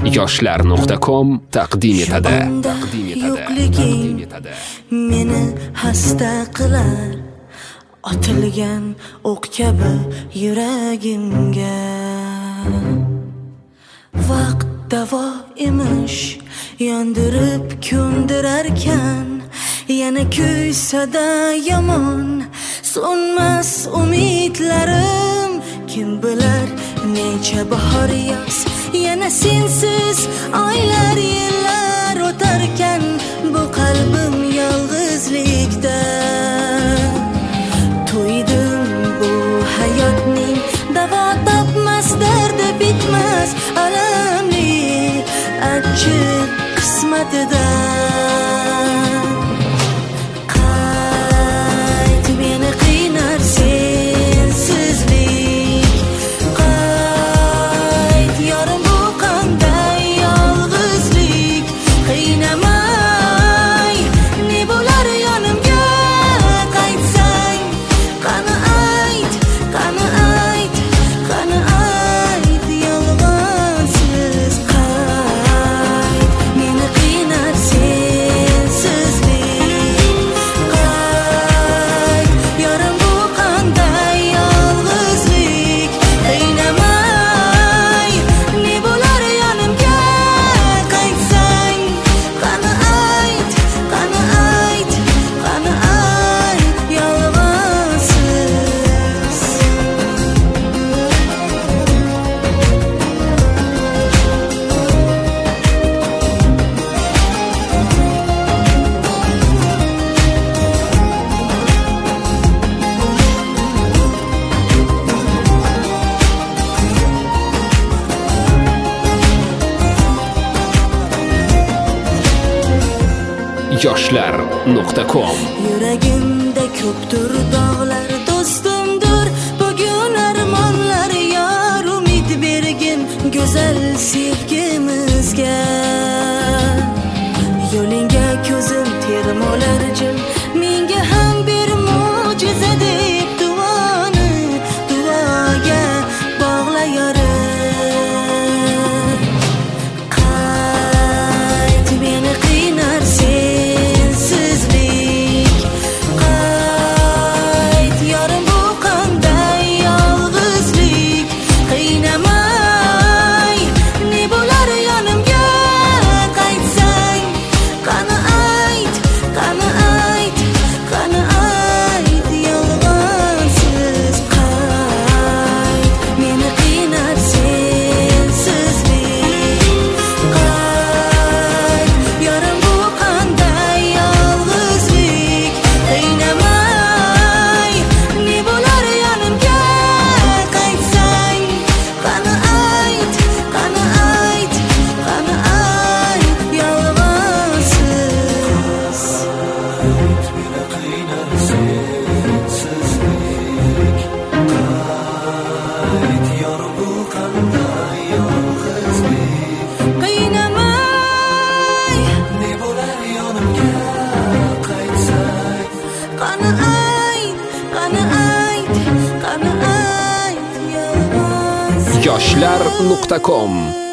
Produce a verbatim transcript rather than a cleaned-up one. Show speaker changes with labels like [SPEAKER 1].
[SPEAKER 1] yoshlar nuqta com taqdim etadi. Taqdim etadi.
[SPEAKER 2] Meni hasta qilar, otilgan o'q kabi yuragimga. Vaqt davo emish, yondirib ko'ndirarkan, yana kuysa-da yomon, so'nmas umidlarim. Kim bilar necha bahor yoz, yana sensiz oylar yillar o'tarkan, bu qalbim yolg'izlikda. To'ydim bu hayotning davo topmas, dardi bitmas, alamli achchiq qismatidan. Qayt meni qiynar sensizlik, qayt yorim bu qanday yolg'izlik. Qiynamay, ne bo'lar yonimga qaytsang, qani ayt, qani ayt, qani ayt yolg'onsiz. Qayt meni qiynar sensizlik, qayt yorim bu qanday yolg'izlik. Qiynamay, ne bo'lar yonimga qaytsang, qani ayt, qani ayt, qani ayt yolg'onsiz.
[SPEAKER 1] yoshlar nuqta com.
[SPEAKER 2] Yuragimda ko'pdir dog'lar, do'stimdir bugun armonlar. Yor umid bergin go'zal sevgimizga. Yo'lingga ko'zim termolar jim, menga ham bir mo'jiza deb duoni duoga bog'la yorim. Qayt meni qiynar sensizlik, qayt yorim bu qanday yolg'izlik. Qiynamay, ne bo'lar yonimga qaytsang, qani ayt, qani ayt, qani ayt yolg'onsiz. Qayt meni qiynar sensizlik, qayt yorim bu qanday yolg'izlik. Qiynamay, ne bo'lar yonimga qaytsang, qani ayt, qani ayt, qani ayt yolg'onsiz. Qiynamay,
[SPEAKER 3] Ne bo'lar yonimga qaytsak,
[SPEAKER 2] qani ayt, qani ayt, qani ayt yolg'onsiz.
[SPEAKER 1] yoshlar nuqta com